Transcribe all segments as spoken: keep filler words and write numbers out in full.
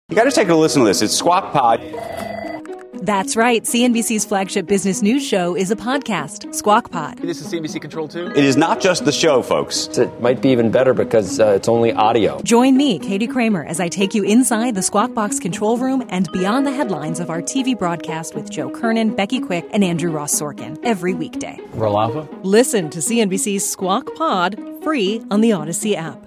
You got to take a listen to this. It's Squawk Pod. That's right. C N B C's flagship business news show is a podcast, Squawk Pod. This is C N B C Control two? It is not just the show, folks. It might be even better because uh, it's only audio. Join me, Katie Kramer, as I take you inside the Squawk Box control room and beyond the headlines of our T V broadcast with Joe Kernan, Becky Quick, and Andrew Ross Sorkin every weekday. Roll Alpha? Listen to C N B C's Squawk Pod free on the Odyssey app.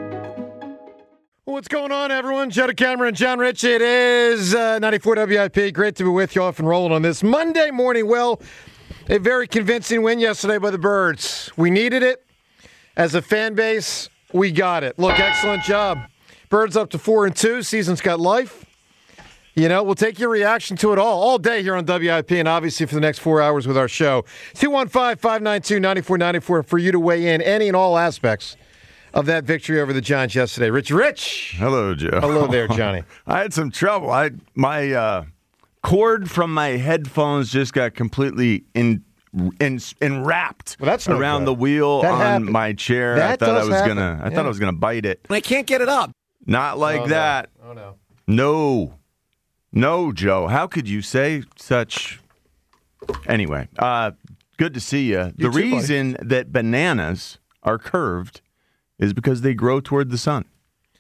What's going on, everyone? Joe Cameron, John Rich. It is uh, ninety-four W I P. Great to be with you off and rolling on this Monday morning. Well, a very convincing win yesterday by the Birds. We needed it. As a fan base, we got it. Look, excellent job. Birds up to four and two. Season's got life. You know, we'll take your reaction to it all, all day here on W I P and obviously for the next four hours with our show. two one five, five nine two, nine four nine four for you to weigh in any and all aspects of that victory over the Giants yesterday. Rich Rich. Hello, Joe. Hello there, Johnny. I had some trouble. I my uh, cord from my headphones just got completely in, in enwrapped well, that's no around good. the wheel that on happened. my chair. That I thought I does was happen. gonna. I yeah. thought I was gonna bite it. I can't get it up. Not like oh, that. No. Oh no. No, no, Joe. How could you say such? Anyway, uh, good to see you. You the too, reason buddy. that bananas are curved is because they grow toward the sun.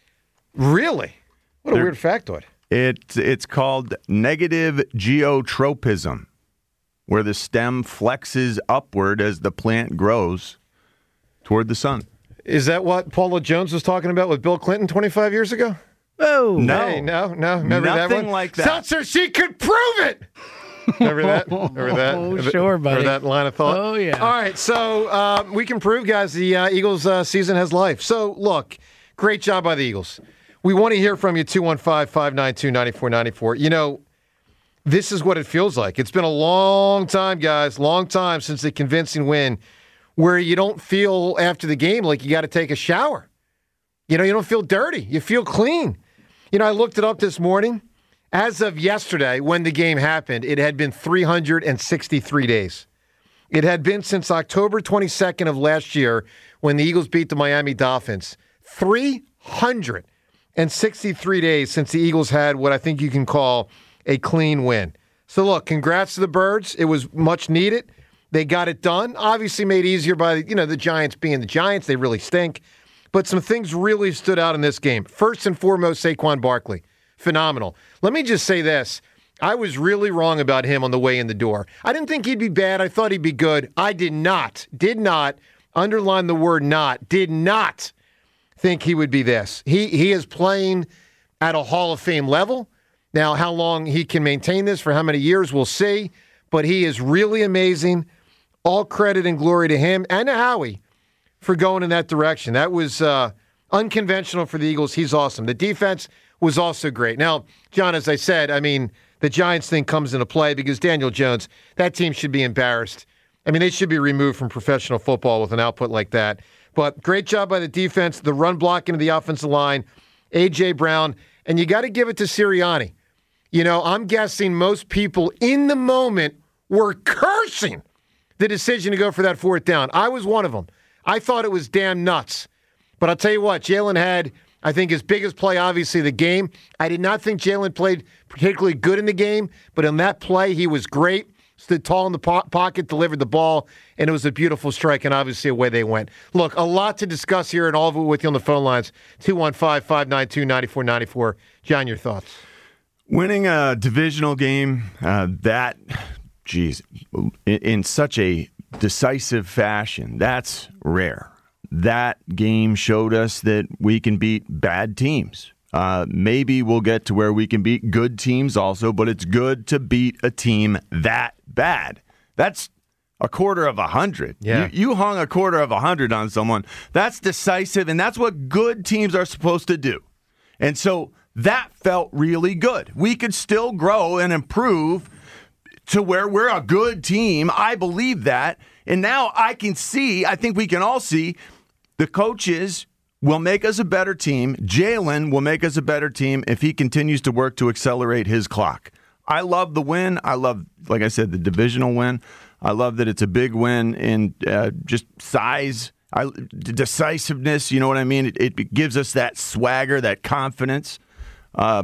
Really? What a They're, weird factoid. It, it's called negative geotropism, where the stem flexes upward as the plant grows toward the sun. Is that what Paula Jones was talking about with Bill Clinton twenty-five years ago? Oh, no. Hey, no, no, never that Nothing one? like that. Seltzer, she could prove it! Remember that? Remember that? Oh, sure, buddy. Remember that line of thought? Oh, yeah. All right, so uh, we can prove, guys, the uh, Eagles uh, season has life. So, look, great job by the Eagles. We want to hear from you, two one five, five nine two, nine four nine four. You know, this is what it feels like. It's been a long time, guys, long time since the convincing win where you don't feel after the game like you got to take a shower. You know, you don't feel dirty. You feel clean. You know, I looked it up this morning. As of yesterday, when the game happened, it had been three hundred sixty-three days. It had been since October twenty-second of last year when the Eagles beat the Miami Dolphins. three hundred sixty-three days since the Eagles had what I think you can call a clean win. So, look, congrats to the Birds. It was much needed. They got it done. Obviously made easier by, you know, the Giants being the Giants. They really stink. But some things really stood out in this game. First and foremost, Saquon Barkley. Phenomenal. Let me just say this. I was really wrong about him on the way in the door. I didn't think he'd be bad. I thought he'd be good. I did not, did not, underline the word not, did not think he would be this. He he is playing at a Hall of Fame level. Now, how long he can maintain this, for how many years, we'll see. But he is really amazing. All credit and glory to him and to Howie for going in that direction. That was uh, unconventional for the Eagles. He's awesome. The defense was also great. Now, John, as I said, I mean, the Giants thing comes into play because Daniel Jones, that team should be embarrassed. I mean, they should be removed from professional football with an output like that. But great job by the defense, the run blocking of the offensive line, A J. Brown, and you got to give it to Sirianni. You know, I'm guessing most people in the moment were cursing the decision to go for that fourth down. I was one of them. I thought it was damn nuts. But I'll tell you what, Jalen had, I think, his biggest play, obviously, the game. I did not think Jalen played particularly good in the game, but in that play, he was great. Stood tall in the po- pocket, delivered the ball, and it was a beautiful strike, and obviously away they went. Look, a lot to discuss here, and all of it with you on the phone lines. two one five, five nine two, nine four nine four. John, your thoughts? Winning a divisional game, uh, that, geez, in, in such a decisive fashion, that's rare. That game showed us that we can beat bad teams. Uh, maybe we'll get to where we can beat good teams also, but it's good to beat a team that bad. That's a quarter of a hundred. Yeah. You, you hung a quarter of a hundred on someone. That's decisive, and that's what good teams are supposed to do. And so that felt really good. We could still grow and improve to where we're a good team. I believe that. And now I can see, I think we can all see, the coaches will make us a better team. Jalen will make us a better team if he continues to work to accelerate his clock. I love the win. I love, like I said, the divisional win. I love that it's a big win in uh, just size, I, decisiveness. You know what I mean? It, it gives us that swagger, that confidence. Uh,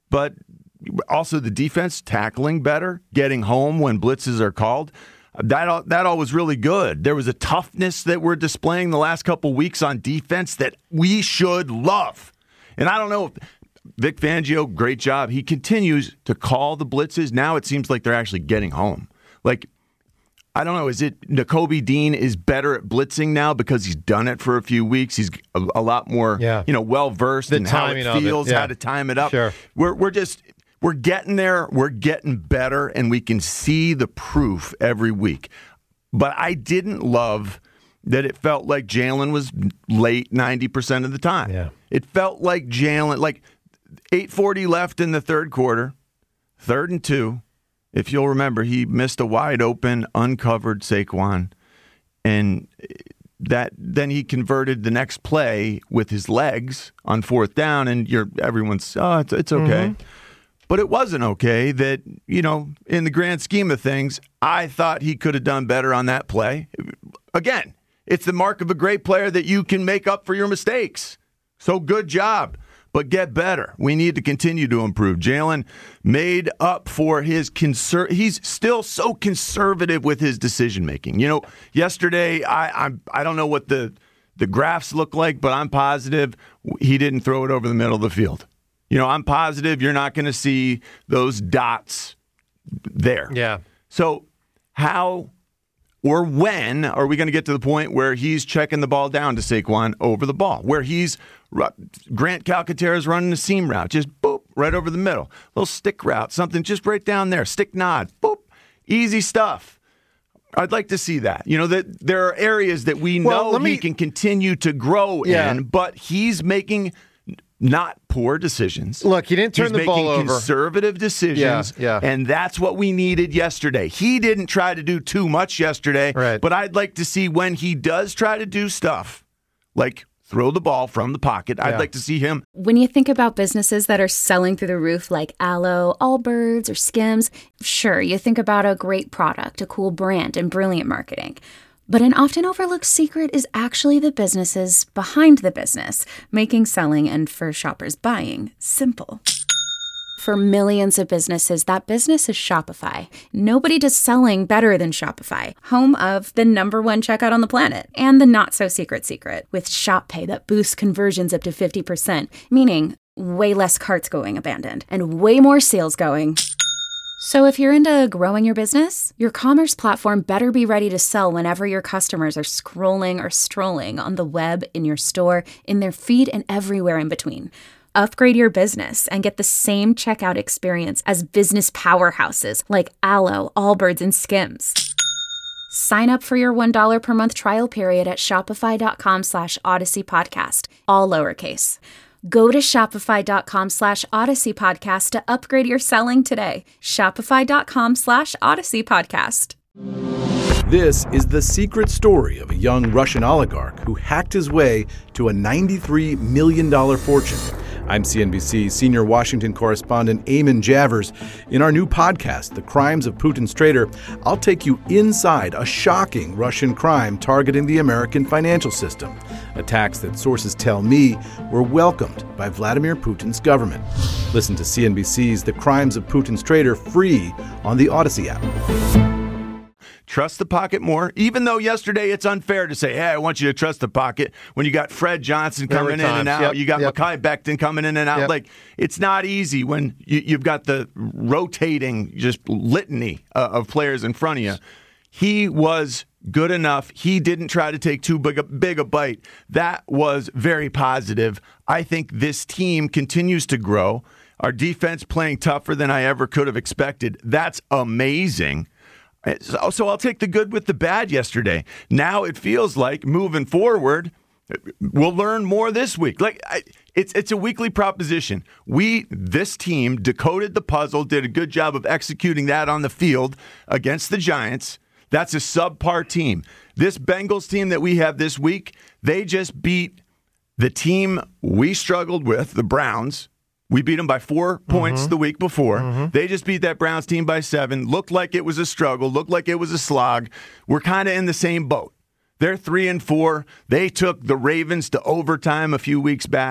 but also the defense tackling better, getting home when blitzes are called. That all, that all was really good. There was a toughness that we're displaying the last couple weeks on defense that we should love. And I don't know if Vic Fangio, great job. He continues to call the blitzes. Now it seems like they're actually getting home. Like, I don't know, is it Nakobe Dean is better at blitzing now because he's done it for a few weeks? He's a, a lot more, yeah. you know, well-versed in how it feels, it. Yeah. how to time it up. Sure. We're we're just we're getting there, we're getting better, and we can see the proof every week. But I didn't love that it felt like Jalen was late ninety percent of the time. Yeah. It felt like Jalen, like eight forty left in the third quarter, third and two. If you'll remember, he missed a wide open, uncovered Saquon, and that then he converted the next play with his legs on fourth down, and you're everyone's oh, it's, it's okay. Mm-hmm. But it wasn't okay that, you know, in the grand scheme of things, I thought he could have done better on that play. Again, it's the mark of a great player that you can make up for your mistakes. So good job. But get better. We need to continue to improve. Jalen made up for his conser- he's still so conservative with his decision making. You know, yesterday I I, I don't know what the the graphs look like, but I'm positive he didn't throw it over the middle of the field. You know, I'm positive you're not going to see those dots there. Yeah. So how or when are we going to get to the point where he's checking the ball down to Saquon over the ball, where he's Grant Calcaterra's running a seam route, just boop, right over the middle, little stick route, something just right down there, stick nod, boop, easy stuff. I'd like to see that. You know, that there are areas that we well, know me, he can continue to grow yeah. in, but he's making not poor decisions. Look, he didn't turn He's the ball over. He's making conservative decisions, yeah, yeah. and that's what we needed yesterday. He didn't try to do too much yesterday, right. but I'd like to see when he does try to do stuff, like throw the ball from the pocket, I'd yeah. like to see him. When you think about businesses that are selling through the roof like Aloe, Allbirds, or Skims, sure, you think about a great product, a cool brand, and brilliant marketing. But an often overlooked secret is actually the businesses behind the business, making selling and for shoppers buying simple. For millions of businesses, that business is Shopify. Nobody does selling better than Shopify, home of the number one checkout on the planet and the not-so-secret secret with Shop Pay that boosts conversions up to fifty percent, meaning way less carts going abandoned and way more sales going. So if you're into growing your business, your commerce platform better be ready to sell whenever your customers are scrolling or strolling on the web, in your store, in their feed, and everywhere in between. Upgrade your business and get the same checkout experience as business powerhouses like Aloe, Allbirds, and Skims. Sign up for your one dollar per month trial period at shopify.com slash Odyssey Podcast, all lowercase. Go to shopify.com slash Odyssey Podcast to upgrade your selling today. Shopify.com slash Odyssey Podcast. This is the secret story of a young Russian oligarch who hacked his way to a ninety-three million dollars fortune. I'm C N B C senior Washington correspondent Eamon Javers. In our new podcast, The Crimes of Putin's Traitor, I'll take you inside a shocking Russian crime targeting the American financial system. Attacks that sources tell me were welcomed by Vladimir Putin's government. Listen to C N B C's The Crimes of Putin's Traitor free on the Odyssey app. Trust the pocket more, even though yesterday it's unfair to say, hey, I want you to trust the pocket when you got Fred Johnson coming in and out. Yep, you got yep. Mekhi Becton coming in and out. Yep. Like, it's not easy when you, you've got the rotating just litany uh, of players in front of you. He was good enough. He didn't try to take too big a, big a bite. That was very positive. I think this team continues to grow. Our defense playing tougher than I ever could have expected. That's amazing. So, so I'll take the good with the bad yesterday. Now it feels like moving forward, we'll learn more this week. Like I, it's it's a weekly proposition. We, this team, decoded the puzzle, did a good job of executing that on the field against the Giants. That's a subpar team. This Bengals team that we have this week, they just beat the team we struggled with, the Browns. We beat them by four points mm-hmm. the week before. Mm-hmm. They just beat that Browns team by seven. Looked like it was a struggle. Looked like it was a slog. We're kind of in the same boat. They're three and four. They took the Ravens to overtime a few weeks back.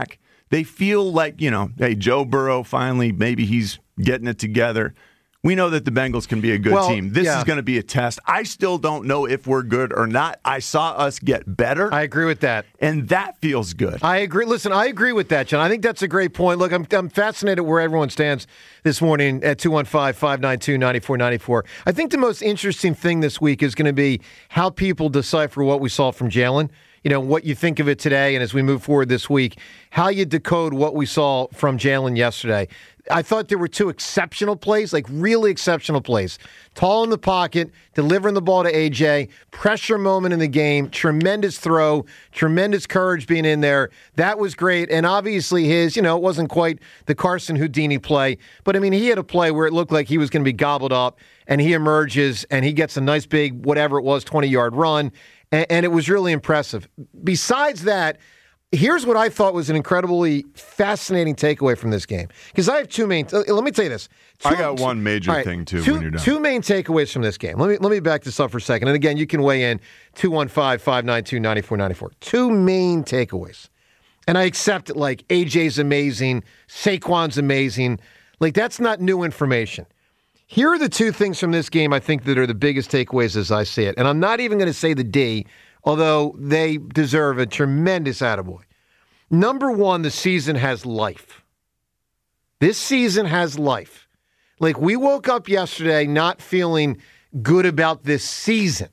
They feel like, you know, hey, Joe Burrow finally, maybe he's getting it together. We know that the Bengals can be a good well, team. This yeah. is going to be a test. I still don't know if we're good or not. I saw us get better. I agree with that. And that feels good. I agree. Listen, I agree with that, John. I think that's a great point. Look, I'm I'm fascinated where everyone stands this morning at two one five, five nine two, nine four nine four. I think the most interesting thing this week is going to be how people decipher what we saw from Jalen. You know, what you think of it today, and as we move forward this week, how you decode what we saw from Jalen yesterday. I thought there were two exceptional plays, like really exceptional plays. Tall in the pocket, delivering the ball to A J, pressure moment in the game, tremendous throw, tremendous courage being in there. That was great. And obviously his, you know, it wasn't quite the Carson Houdini play, but I mean, he had a play where it looked like he was going to be gobbled up, and he emerges, and he gets a nice big, whatever it was, twenty-yard run, and, and it was really impressive. Besides that, here's what I thought was an incredibly fascinating takeaway from this game. Because I have two main... Uh, let me tell you this. Two, I got one major right, thing, too, two, when you're done. Two main takeaways from this game. Let me let me back this up for a second. And again, you can weigh in two one five, five nine two, nine four nine four. Two main takeaways. And I accept it like A J's amazing, Saquon's amazing. Like, that's not new information. Here are the two things from this game I think that are the biggest takeaways as I see it. And I'm not even going to say the D, although they deserve a tremendous attaboy. Number one, the season has life. This season has life. Like, we woke up yesterday not feeling good about this season.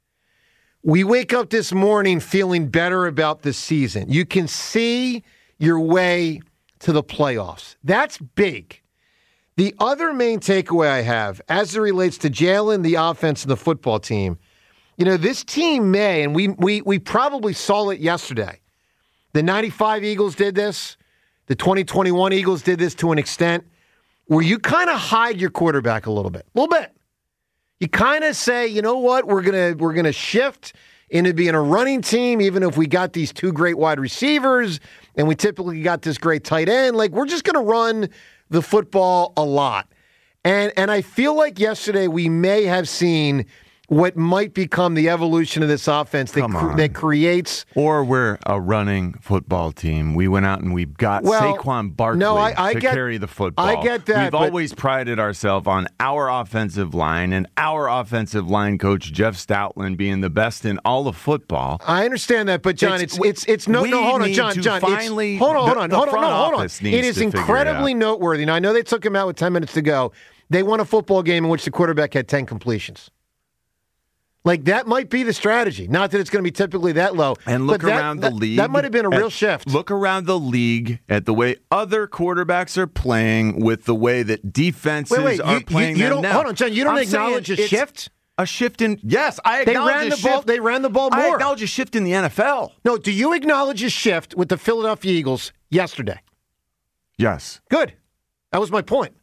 We wake up this morning feeling better about this season. You can see your way to the playoffs. That's big. The other main takeaway I have, as it relates to Jalen, the offense, and the football team, you know, this team may, and we we we probably saw it yesterday. The ninety-five Eagles did this. The twenty twenty-one Eagles did this to an extent where you kind of hide your quarterback a little bit. A little bit. You kind of say, you know what, we're gonna we're gonna shift into being a running team, even if we got these two great wide receivers and we typically got this great tight end. Like, we're just gonna run the football a lot. And and I feel like yesterday we may have seen what might become the evolution of this offense that, cr- that creates... Or we're a running football team. We went out and we got well, Saquon Barkley no, I, I to get, carry the football. I get that. We've but, always prided ourselves on our offensive line and our offensive line coach, Jeff Stoutland, being the best in all of football. I understand that, but John, it's it's it's, it's no, no, hold on, John, John. Finally, it's, hold on, hold on, the, hold the on, no, hold on. It is incredibly it noteworthy. And I know they took him out with ten minutes to go. They won a football game in which the quarterback had ten completions. Like, that might be the strategy. Not that it's going to be typically that low. And look but that, around the that, league. That might have been a real at, shift. Look around the league at the way other quarterbacks are playing with the way that defenses wait, wait, are you, playing you, you them don't, now. Hold on, John. You don't I'm acknowledge a shift? A shift in... Yes, I they acknowledge ran a the shift. ball. They ran the ball more. I acknowledge a shift in the N F L. No, do you acknowledge a shift with the Philadelphia Eagles yesterday? Yes. Good. That was my point.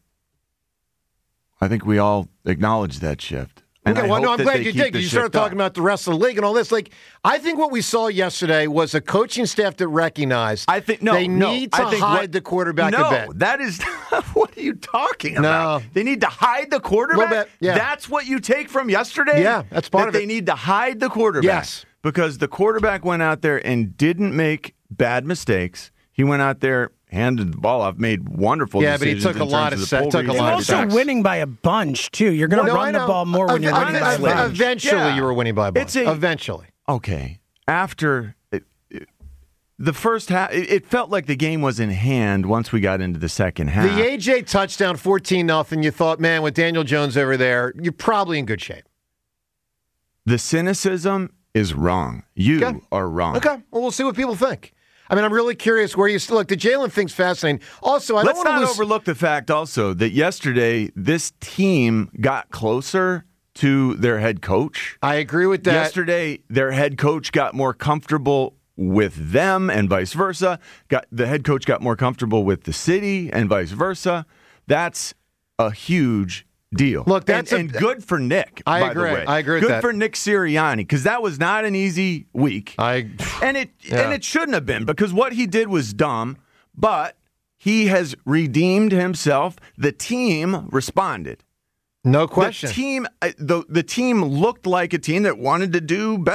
I think we all acknowledge that shift. And okay, I well, no, hope I'm that glad they you keep did. the You started shift talking up. about the rest of the league and all this. Like, I think what we saw yesterday was a coaching staff that recognized I think no, they no, need to I think hide what, the quarterback no, a bit. that is what are you talking about? No. They need to hide the quarterback. Little bit, yeah. That's what you take from yesterday? Yeah, that's part that of it. They need to hide the quarterback. Yes. Because the quarterback went out there and didn't make bad mistakes. He went out there, handed the ball off, made wonderful Yeah, but he decisions. took a in lot terms of the set- pull took a reads lot and of also sacks. winning by a bunch, too. You're going to No, run I the know. ball more when you're Ev- winning by a ev- bunch. Eventually, Yeah. you were winning by a bunch. It's a- Eventually. Okay. After it, it, the first half, it, it felt like the game was in hand once we got into the second half. The A J touchdown, fourteen nothing. You thought, man, with Daniel Jones over there, you're probably in good shape. The cynicism is wrong. You Okay. are wrong. Okay. Well, we'll see what people think. I mean, I'm really curious where you still look. The Jalen thing's fascinating. Also, I Let's don't want not to lose. overlook the fact also that yesterday this team got closer to their head coach. I agree with that. Yesterday, their head coach got more comfortable with them and vice versa. Got the head coach got more comfortable with the city and vice versa. That's a huge deal. Look, that's and, a- and good for Nick. I by agree. The way. I agree with good that. for Nick Sirianni because that was not an easy week. I and it Yeah. and it shouldn't have been because what he did was dumb. But he has redeemed himself. The team responded. no question. The team, uh, the the team looked like a team that wanted to do better,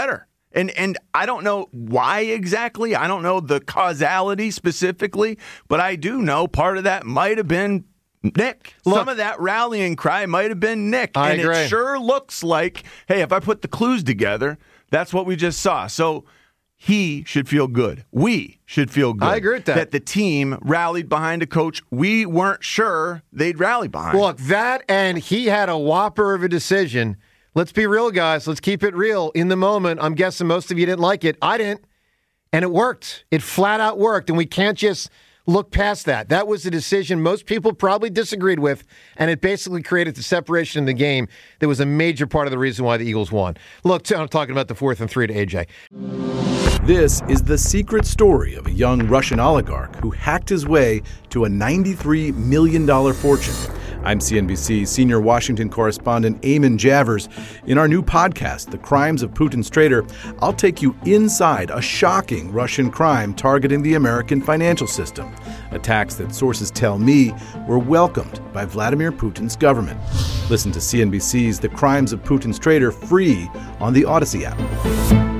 And and I don't know why exactly. I don't know the causality specifically, but I do know part of that might have been Nick. Look, some of that rallying cry might have been Nick. I and agree. It sure looks like, hey, if I put the clues together, that's what we just saw. So he should feel good. We should feel good. I agree with that. That the team rallied behind a coach we weren't sure they'd rally behind. Look, that and he had a whopper of a decision. Let's be real, guys. Let's keep it real. In the moment, I'm guessing most of you didn't like it. I didn't. And it worked. It flat out worked. And we can't just look past that. That was a decision most people probably disagreed with, and it basically created the separation in the game that was a major part of the reason why the Eagles won. Look, I'm talking about the fourth and three to A J. This is the secret story of a young Russian oligarch who hacked his way to a ninety-three million dollars fortune. I'm C N B C senior Washington correspondent Eamon Javers. In our new podcast, The Crimes of Putin's Traitor, I'll take you inside a shocking Russian crime targeting the American financial system. Attacks that sources tell me were welcomed by Vladimir Putin's government. Listen to C N B C's The Crimes of Putin's Traitor free on the Odyssey app.